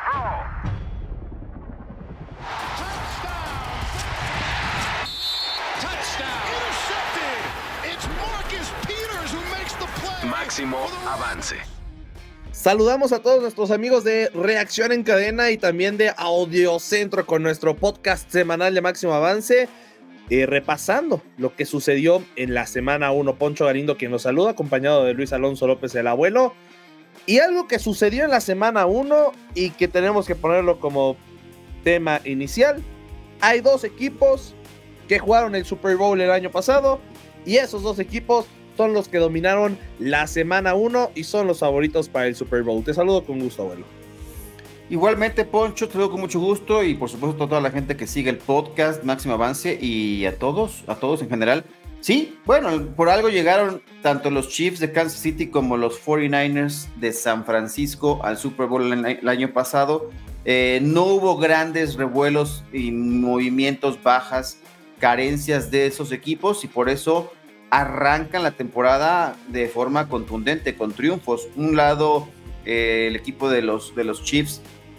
Máximo avance. Saludamos a todos nuestros amigos de Reacción en Cadena y también de Audiocentro con nuestro podcast semanal de Máximo Avance, repasando lo que sucedió en la semana 1. Poncho Galindo quien nos saluda, acompañado de Luis Alonso López el Abuelo. Y algo que sucedió en la semana 1 y que tenemos que ponerlo como tema inicial: hay dos equipos que jugaron el Super Bowl el año pasado y esos dos equipos son los que dominaron la semana 1 y son los favoritos para el Super Bowl. Te saludo con gusto, abuelo. Igualmente, Poncho, te saludo con mucho gusto y por supuesto a toda la gente que sigue el podcast Máximo Avance y a todos en general. Sí, bueno, por algo llegaron tanto los Chiefs de Kansas City como los 49ers de San Francisco al Super Bowl el año pasado. No hubo grandes revuelos y movimientos, bajas, carencias de esos equipos y por eso arrancan la temporada de forma contundente, con triunfos. Un lado, el equipo de los Chiefs,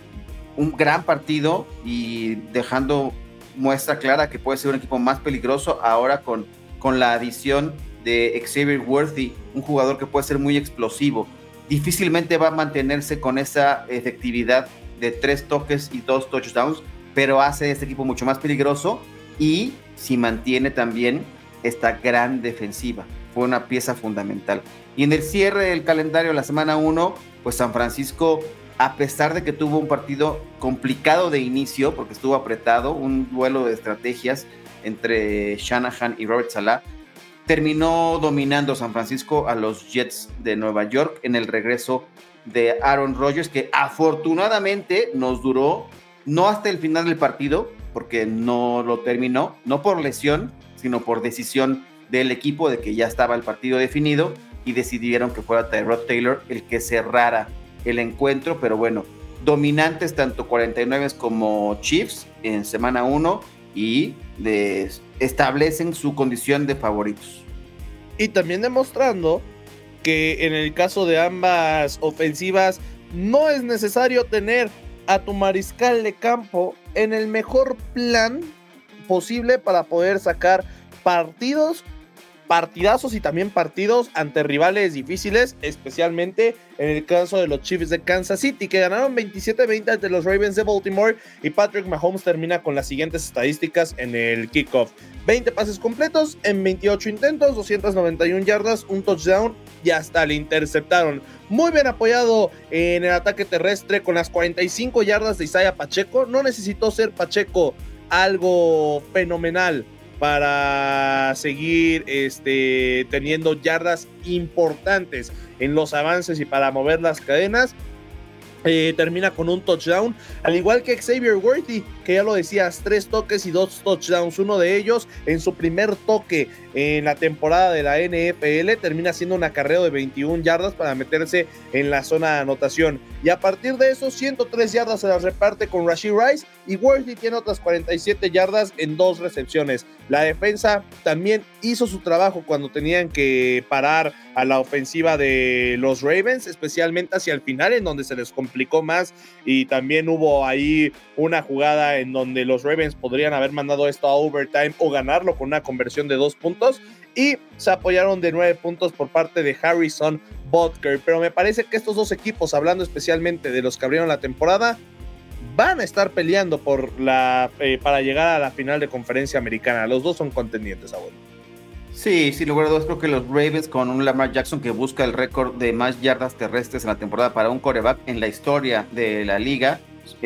un gran partido y dejando muestra clara que puede ser un equipo más peligroso ahora con la adición de Xavier Worthy, un jugador que puede ser muy explosivo. Difícilmente va a mantenerse con esa efectividad de 3 toques y 2 touchdowns, pero hace este equipo mucho más peligroso y si mantiene también esta gran defensiva. Fue una pieza fundamental. Y en el cierre del calendario de la semana 1, pues San Francisco, a pesar de que tuvo un partido complicado de inicio, porque estuvo apretado, un duelo de estrategias entre Shanahan y Robert Saleh, terminó dominando San Francisco a los Jets de Nueva York en el regreso de Aaron Rodgers, que afortunadamente nos duró no hasta el final del partido, porque no lo terminó, no por lesión, sino por decisión del equipo de que ya estaba el partido definido y decidieron que fuera Tyrod Taylor el que cerrara el encuentro, pero bueno, dominantes tanto 49 como Chiefs en semana 1 y establecen su condición de favoritos. Y también demostrando que en el caso de ambas ofensivas no es necesario tener a tu mariscal de campo en el mejor plan posible para poder sacar partidazos y también partidos ante rivales difíciles, especialmente en el caso de los Chiefs de Kansas City, que ganaron 27-20 ante los Ravens de Baltimore, y Patrick Mahomes termina con las siguientes estadísticas en el kickoff: 20 pases completos en 28 intentos, 291 yardas, un touchdown y hasta le interceptaron. Muy bien apoyado en el ataque terrestre con las 45 yardas de Isaiah Pacheco. No necesitó ser Pacheco algo fenomenal para seguir teniendo yardas importantes en los avances y para mover las cadenas. Termina con un touchdown, al igual que Xavier Worthy, que ya lo decías, 3 toques y 2 touchdowns, uno de ellos en su primer toque en la temporada de la NFL, termina siendo un acarreo de 21 yardas para meterse en la zona de anotación, y a partir de eso 103 yardas se las reparte con Rashee Rice, y Worthy tiene otras 47 yardas en 2 recepciones. La defensa también hizo su trabajo cuando tenían que parar a la ofensiva de los Ravens, especialmente hacia el final, en donde se les complicó más, y también hubo ahí una jugada en donde los Ravens podrían haber mandado esto a overtime o ganarlo con una conversión de 2 puntos, y se apoyaron de 9 puntos por parte de Harrison Butker. Pero me parece que estos dos equipos, hablando especialmente de los que abrieron la temporada, van a estar peleando para llegar a la final de conferencia americana. Los dos son contendientes, abuelo. Sí, sin lugar a dudas, creo que los Ravens, con un Lamar Jackson que busca el récord de más yardas terrestres en la temporada para un quarterback en la historia de la liga,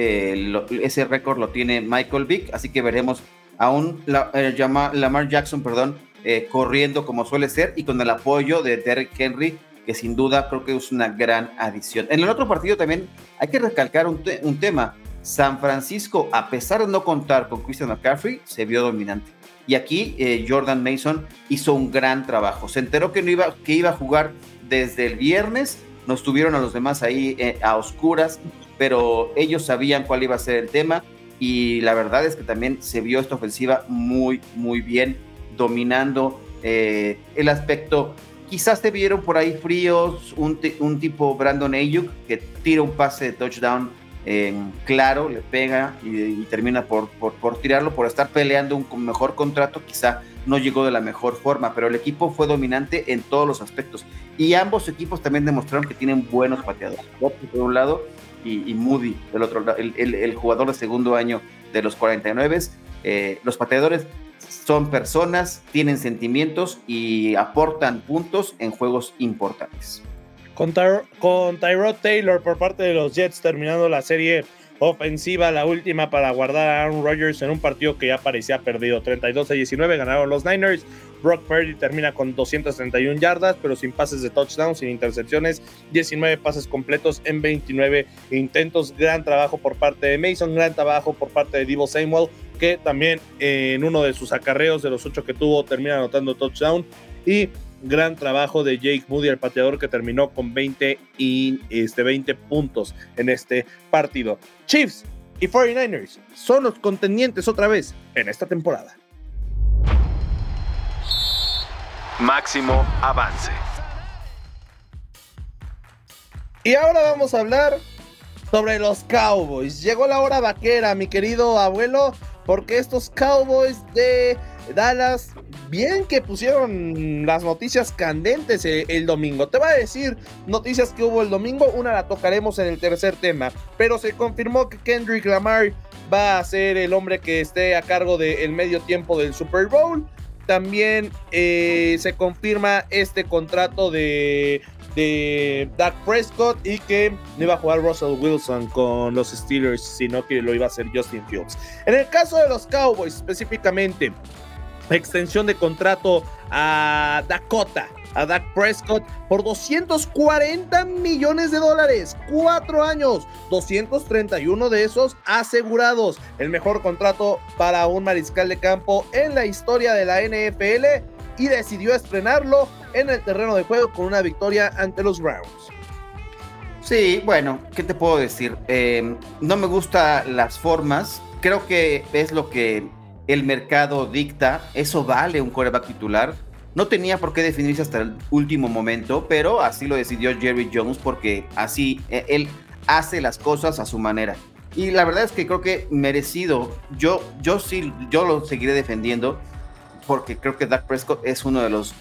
ese récord lo tiene Michael Vick, así que veremos a un Lamar Jackson, corriendo como suele ser y con el apoyo de Derrick Henry, que sin duda creo que es una gran adición. En el otro partido también hay que recalcar un tema. San Francisco, a pesar de no contar con Christian McCaffrey, se vio dominante. Y aquí Jordan Mason hizo un gran trabajo. Se enteró que iba a jugar desde el viernes. Nos tuvieron a los demás ahí a oscuras, pero ellos sabían cuál iba a ser el tema. Y la verdad es que también se vio esta ofensiva muy, muy bien, dominando el aspecto. Quizás te vieron por ahí fríos, un tipo Brandon Ayuk, que tira un pase de touchdown claro, le pega y termina por tirarlo, por estar peleando un mejor contrato. Quizá no llegó de la mejor forma, pero el equipo fue dominante en todos los aspectos, y ambos equipos también demostraron que tienen buenos pateadores, por un lado, y Moody del otro lado, el jugador de segundo año de los 49. Los pateadores son personas, tienen sentimientos y aportan puntos en juegos importantes. Con Tyrod Taylor por parte de los Jets terminando la serie ofensiva, la última para guardar a Aaron Rodgers en un partido que ya parecía perdido. 32-19 ganaron los Niners. Brock Purdy termina con 231 yardas, pero sin pases de touchdown, sin intercepciones, 19 pases completos en 29 intentos. Gran trabajo por parte de Mason, gran trabajo por parte de Deebo Samuel, que también en uno de sus acarreos de los 8 que tuvo termina anotando touchdown. Y gran trabajo de Jake Moody, el pateador, que terminó con 20 puntos en este partido. Chiefs y 49ers son los contendientes otra vez en esta temporada. Máximo avance. Y ahora vamos a hablar sobre los Cowboys. Llegó la hora vaquera, mi querido abuelo, porque estos Cowboys de Dallas, bien que pusieron las noticias candentes el domingo. Te voy a decir noticias que hubo el domingo, una la tocaremos en el tercer tema, pero se confirmó que Kendrick Lamar va a ser el hombre que esté a cargo del medio tiempo del Super Bowl. También se confirma este contrato de Dak Prescott, y que no iba a jugar Russell Wilson con los Steelers, sino que lo iba a hacer Justin Fields. En el caso de los Cowboys específicamente, extensión de contrato a Dak Prescott por $240 millones, 4 años, 231 de esos asegurados. El mejor contrato para un mariscal de campo en la historia de la NFL, y decidió estrenarlo en el terreno de juego con una victoria ante los Browns. Sí, bueno, ¿qué te puedo decir? No me gustan las formas, creo que es lo que el mercado dicta, eso vale un quarterback titular. No tenía por qué definirse hasta el último momento, pero así lo decidió Jerry Jones, porque así él hace las cosas a su manera. Y la verdad es que creo que merecido. Yo lo seguiré defendiendo, porque creo que Dak Prescott es uno de los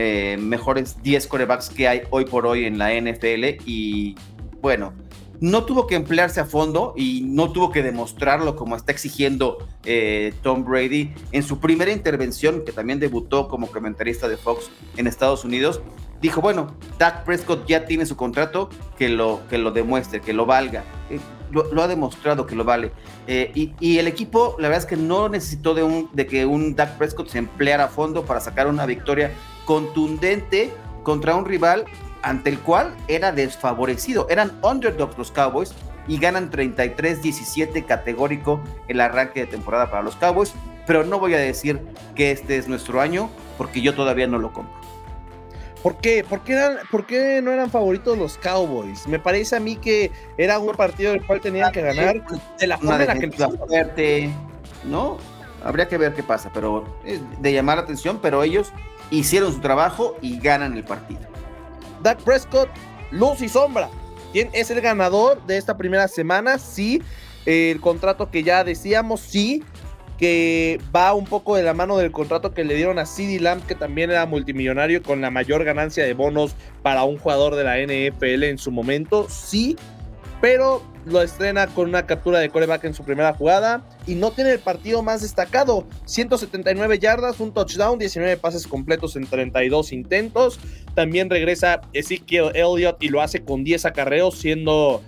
mejores 10 quarterbacks que hay hoy por hoy en la NFL. Y bueno, no tuvo que emplearse a fondo y no tuvo que demostrarlo como está exigiendo Tom Brady en su primera intervención, que también debutó como comentarista de Fox en Estados Unidos. Dijo, bueno, Dak Prescott ya tiene su contrato, que lo demuestre, que lo valga. Lo ha demostrado que lo vale. Y el equipo, la verdad es que no necesitó de que un Dak Prescott se empleara a fondo para sacar una victoria contundente contra un rival ante el cual era desfavorecido. Eran underdogs los Cowboys y ganan 33-17, categórico el arranque de temporada para los Cowboys, pero no voy a decir que este es nuestro año, porque yo todavía no lo compro. ¿Por qué? ¿Por qué no eran favoritos los Cowboys? Me parece a mí que era un partido del cual tenían que ganar de la forma en la que fuerte, ¿no? Habría que ver qué pasa, pero es de llamar la atención, pero ellos hicieron su trabajo y ganan el partido. Dak Prescott, luz y sombra. ¿Quién es el ganador de esta primera semana? Sí, el contrato que ya decíamos, sí, que va un poco de la mano del contrato que le dieron a CeeDee Lamb, que también era multimillonario con la mayor ganancia de bonos para un jugador de la NFL en su momento, sí, pero lo estrena con una captura de quarterback en su primera jugada y no tiene el partido más destacado. 179 yardas, un touchdown, 19 pases completos en 32 intentos. También regresa Ezekiel Elliott y lo hace con 10 acarreos, siendo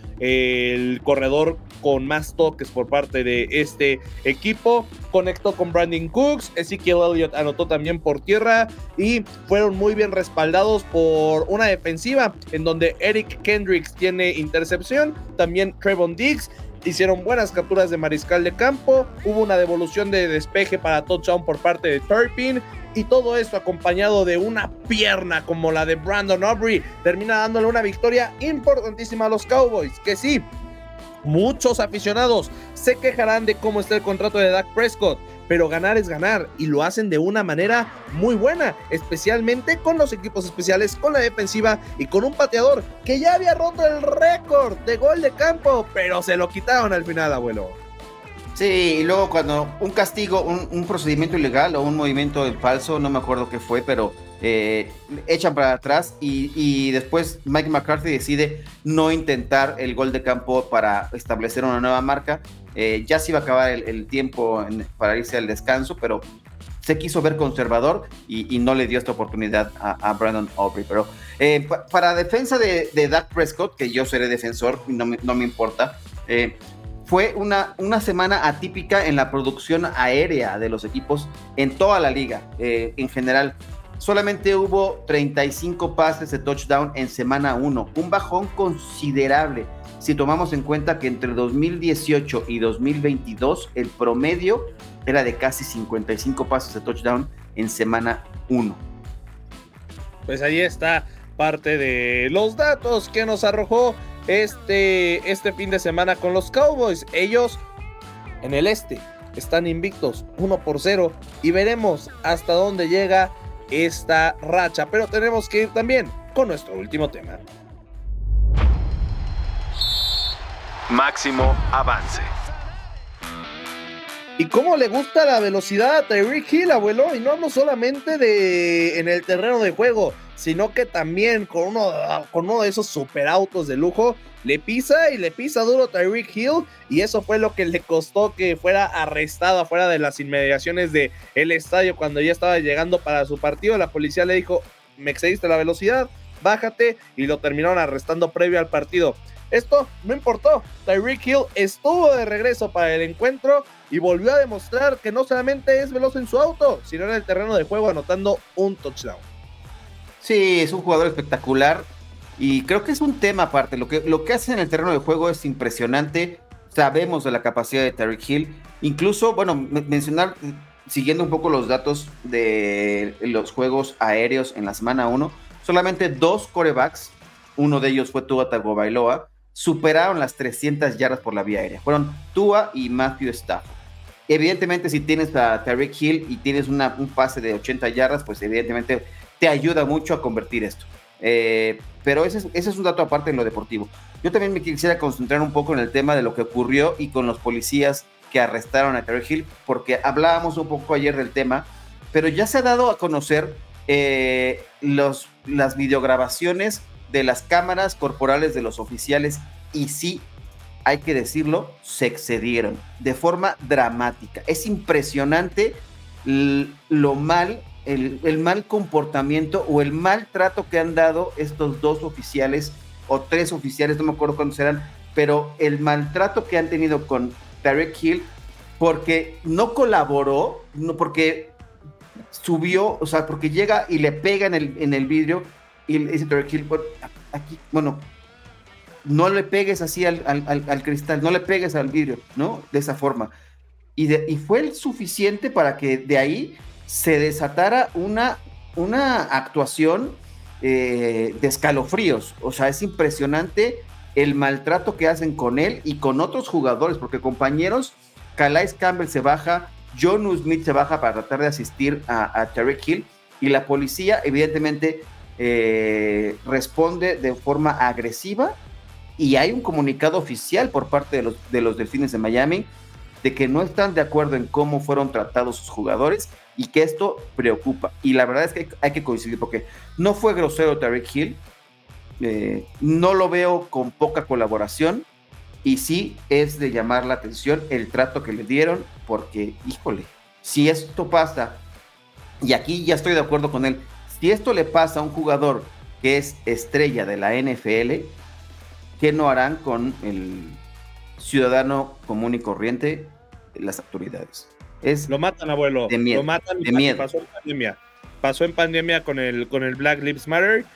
el corredor con más toques por parte de este equipo. Conectó con Brandon Cooks, Ezekiel Elliott anotó también por tierra y fueron muy bien respaldados por una defensiva en donde Eric Kendricks tiene intercepción, también Trevon Diggs. Hicieron buenas capturas de mariscal de campo, hubo una devolución de despeje para touchdown por parte de Turpin, y todo esto acompañado de una pierna como la de Brandon Aubrey termina dándole una victoria importantísima a los Cowboys, que sí, muchos aficionados se quejarán de cómo está el contrato de Dak Prescott, pero ganar es ganar, y lo hacen de una manera muy buena, especialmente con los equipos especiales, con la defensiva y con un pateador que ya había roto el récord de gol de campo, pero se lo quitaron al final, abuelo. Sí, y luego cuando un castigo, un procedimiento ilegal o un movimiento falso, no me acuerdo qué fue, pero echan para atrás y después Mike McCarthy decide no intentar el gol de campo para establecer una nueva marca. Ya se iba a acabar el tiempo para irse al descanso, pero se quiso ver conservador y no le dio esta oportunidad a Brandon Aubrey. Pero para defensa de Dak Prescott, que yo seré defensor, no me importa, fue una semana atípica en la producción aérea de los equipos en toda la liga, en general. Solamente hubo 35 pases de touchdown en semana 1, un bajón considerable si tomamos en cuenta que entre 2018 y 2022 el promedio era de casi 55 pases de touchdown en semana 1. Pues ahí está parte de los datos que nos arrojó este fin de semana con los Cowboys. Ellos en el este están invictos 1-0 y veremos hasta dónde llega esta racha, pero tenemos que ir también con nuestro último tema. Máximo avance. ¿Y cómo le gusta la velocidad a Tyreek Hill, abuelo? Y no hablo solamente en el terreno de juego, sino que también con uno de esos superautos de lujo, le pisa duro Tyreek Hill, y eso fue lo que le costó que fuera arrestado afuera de las inmediaciones del estadio cuando ya estaba llegando para su partido. La policía le dijo, me excediste la velocidad, bájate, y lo terminaron arrestando previo al partido. Esto no importó, Tyreek Hill estuvo de regreso para el encuentro y volvió a demostrar que no solamente es veloz en su auto, sino en el terreno de juego, anotando un touchdown. Sí, es un jugador espectacular y creo que es un tema aparte. Lo que hace en el terreno de juego es impresionante. Sabemos de la capacidad de Tyreek Hill. Incluso, bueno, mencionar, siguiendo un poco los datos de los juegos aéreos en la semana 1, solamente 2 quarterbacks, uno de ellos fue Tua Tagovailoa, superaron las 300 yardas por la vía aérea. Fueron Tua y Matthew Stafford. Evidentemente, si tienes a Tyreek Hill y tienes un pase de 80 yardas, pues evidentemente te ayuda mucho a convertir esto. Pero ese es un dato aparte en lo deportivo. Yo también me quisiera concentrar un poco en el tema de lo que ocurrió y con los policías que arrestaron a Tyreek Hill, porque hablábamos un poco ayer del tema, pero ya se ha dado a conocer las videograbaciones de las cámaras corporales de los oficiales, y sí, hay que decirlo, se excedieron de forma dramática. Es impresionante lo mal, el mal comportamiento o el mal trato que han dado estos 2 oficiales o 3 oficiales, no me acuerdo cuántos eran, pero el maltrato que han tenido con Tyreek Hill, porque no colaboró, no, porque subió, o sea, porque llega y le pega en el vidrio y le dice Tyreek Hill, aquí, bueno, no le pegues así al cristal, no le pegues al vidrio, ¿no? De esa forma. Y fue el suficiente para que de ahí se desatara una actuación de escalofríos. O sea, es impresionante el maltrato que hacen con él y con otros jugadores, porque compañeros, Calais Campbell se baja, Jonnu Smith se baja para tratar de asistir a Tyreek Hill, y la policía evidentemente responde de forma agresiva, y hay un comunicado oficial por parte de los Delfines de Miami de que no están de acuerdo en cómo fueron tratados sus jugadores y que esto preocupa. Y la verdad es que hay que coincidir, porque no fue grosero Tyreek Hill, no lo veo con poca colaboración, y sí es de llamar la atención el trato que le dieron, porque, híjole, si esto pasa, y aquí ya estoy de acuerdo con él, si esto le pasa a un jugador que es estrella de la NFL, ¿qué no harán con el ciudadano común y corriente las autoridades? Lo matan, abuelo. De miedo, lo matan. De miedo. Pasó en pandemia con el Black Lives Matter.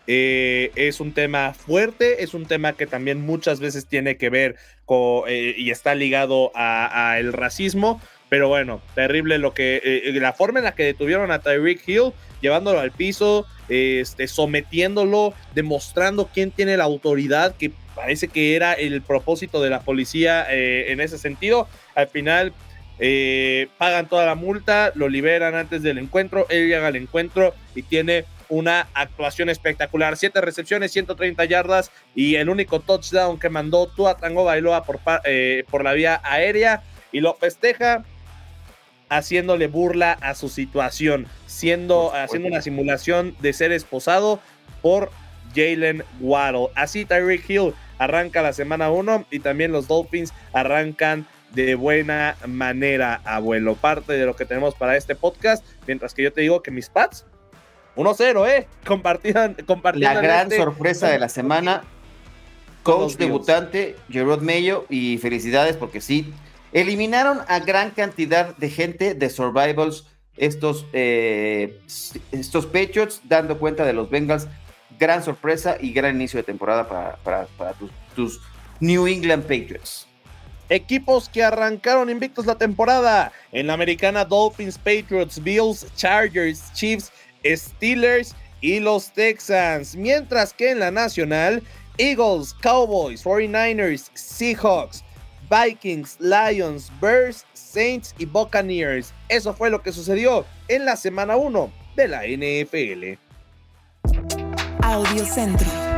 Es un tema fuerte, es un tema que también muchas veces tiene que ver con y está ligado a el racismo. Pero bueno, terrible la forma en la que detuvieron a Tyreek Hill, llevándolo al piso, sometiéndolo, demostrando quién tiene la autoridad, que parece que era el propósito de la policía en ese sentido. Al final, pagan toda la multa, lo liberan antes del encuentro, él llega al encuentro y tiene una actuación espectacular, 7 recepciones, 130 yardas y el único touchdown que mandó Tua Tagovailoa por la vía aérea, y lo festeja haciéndole burla a su situación, haciendo una simulación de ser esposado por Jalen Waddle. Así Tyreek Hill arranca la semana 1 y también los Dolphins arrancan de buena manera, abuelo. Parte de lo que tenemos para este podcast, mientras que yo te digo que mis Pats 1-0, compartiendo la gran sorpresa de la semana, coach debutante Jerod Mayo, y felicidades porque sí, eliminaron a gran cantidad de gente de survivals estos Patriots, dando cuenta de los Bengals. Gran sorpresa y gran inicio de temporada para tus New England Patriots. Equipos que arrancaron invictos la temporada: en la americana, Dolphins, Patriots, Bills, Chargers, Chiefs, Steelers y los Texans. Mientras que en la nacional, Eagles, Cowboys, 49ers, Seahawks, Vikings, Lions, Bears, Saints y Buccaneers. Eso fue lo que sucedió en la semana 1 de la NFL. Audio Centro.